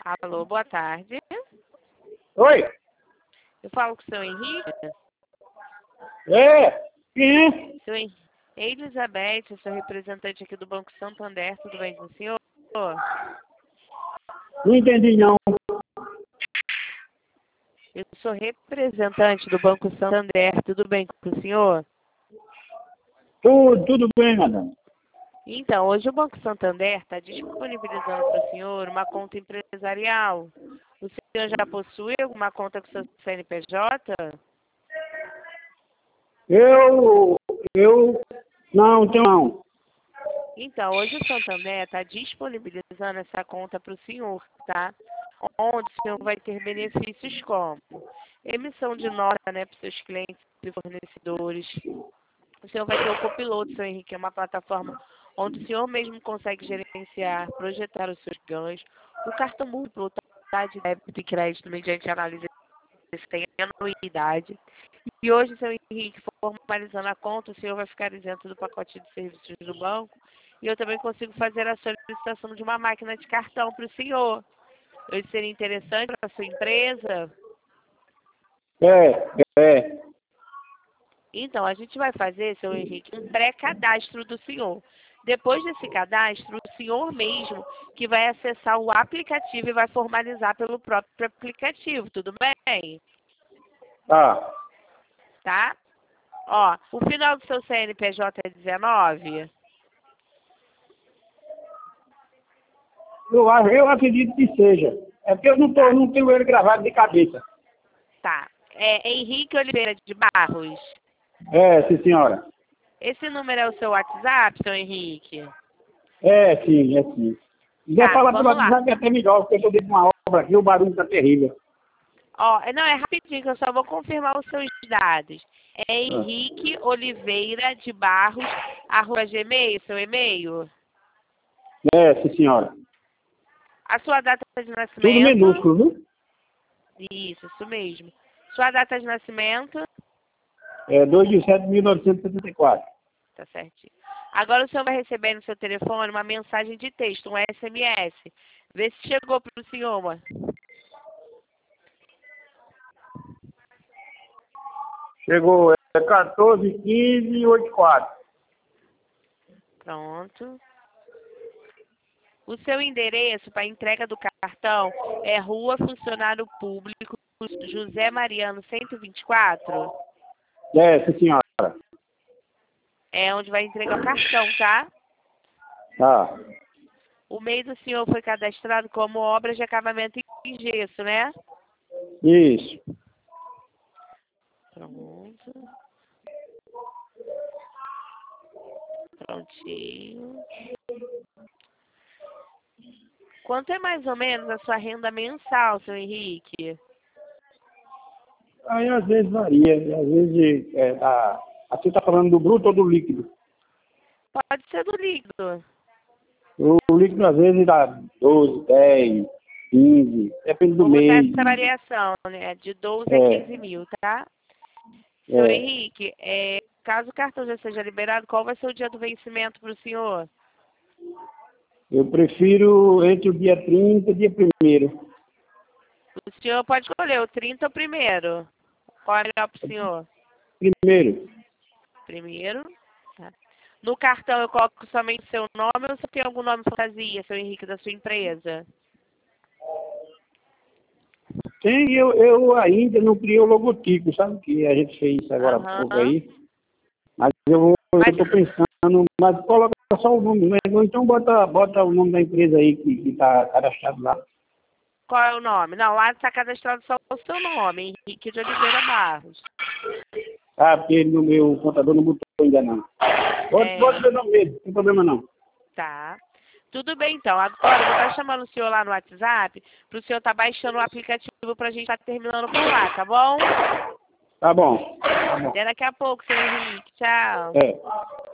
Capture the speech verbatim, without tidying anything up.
Alô, boa tarde. Oi? Eu falo com o seu Henrique? É? Quem é? Seu Hen- Elizabeth, eu sou representante aqui do Banco Santander, tudo bem com o senhor? Não entendi, não. Eu sou representante do Banco Santander, tudo bem com o senhor? Tudo, tudo bem, madame. Então, hoje o Banco Santander está disponibilizando para o senhor uma conta empresarial. O senhor já possui alguma conta com seu C N P J? Eu, eu, não, tenho não. Então, hoje o Santander está disponibilizando essa conta para o senhor, tá? Onde o senhor vai ter benefícios como emissão de nota, né, para os seus clientes e fornecedores. O senhor vai ter o Copiloto, seu Henrique, é uma plataforma onde o senhor mesmo consegue gerenciar, projetar os seus ganhos. O cartão múltiplo, tá, de débito e crédito mediante análise tem anuidade. E hoje, seu Henrique, formalizando a conta, o senhor vai ficar isento do pacote de serviços do banco. E eu também consigo fazer a solicitação de uma máquina de cartão para o senhor. Isso seria interessante para a sua empresa? É, é. Então, a gente vai fazer, seu Henrique, um pré-cadastro do senhor. Depois desse cadastro, o senhor mesmo que vai acessar o aplicativo e vai formalizar pelo próprio aplicativo, tudo bem? Tá. Tá? Ó, o final do seu C N P J é dezenove? Eu, acho- eu acredito que seja. É porque eu não, tô, não tenho ele gravado de cabeça. Tá. É Henrique Oliveira de Barros. É, sim, senhora. Esse número é o seu WhatsApp, seu Henrique? É, sim, é sim. Se quiser Tá, falar pelo vamos lá. WhatsApp é até melhor, porque eu tô dentro de uma obra aqui, o barulho tá terrível. Ó, não, é rapidinho, que eu só vou confirmar os seus dados. É Ah. Henrique Oliveira de Barros, arroba gmail, seu e-mail? É, sim, senhora. A sua data de Tudo nascimento? minúsculo, viu? Isso, isso mesmo. Sua data de nascimento? É dois de setembro de mil novecentos e setenta e quatro. Tá certinho. Agora o senhor vai receber no seu telefone uma mensagem de texto, um S M S. Vê se chegou para o senhor, mano. Chegou, é quatorze, quinze, oitenta e quatro. Pronto. O seu endereço para entrega do cartão é Rua Funcionário Público José Mariano cento e vinte e quatro? É, sim, senhora. É onde vai entregar o cartão, tá? Tá. O meio do senhor foi cadastrado como obras de acabamento em gesso, né? Isso. Pronto. Prontinho. Quanto é mais ou menos a sua renda mensal, seu Henrique? Aí às vezes varia, às vezes é, tá, aqui tá falando do bruto ou do líquido. Pode ser do líquido. O líquido às vezes dá doze, dez, quinze, depende do Vou botar mês. essa variação, né? De doze a É, quinze mil, tá? Seu é, Henrique, é, caso o cartão já seja liberado, qual vai ser o dia do vencimento para o senhor? eu prefiro entre o dia trinta e o dia primeiro. O senhor pode escolher o trinta ou o primeiro. Qual é melhor para o senhor? Primeiro. Primeiro. Tá. No cartão eu coloco somente seu nome ou você tem algum nome fantasia, seu Henrique, da sua empresa? Tem, eu, eu ainda não criei o logotipo, sabe que a gente fez isso agora há pouco Aham. aí. Mas eu vou, Mas eu tô pensando, mas coloca só o nome, né? Ou então bota, bota o nome da empresa aí que, que tá cadastrado lá. qual é o nome? Não, lá está cadastrado só o seu nome, Henrique de Oliveira Barros. Ah, porque no meu contador não botou ainda não. Bota, É, bota meu nome mesmo, não tem problema não. tá. Tudo bem, então. Agora eu vou estar chamando o senhor lá no WhatsApp para o senhor estar baixando o aplicativo para a gente estar terminando por lá, tá bom? Tá bom. Tá bom. Até daqui a pouco, seu Henrique. Tchau. É.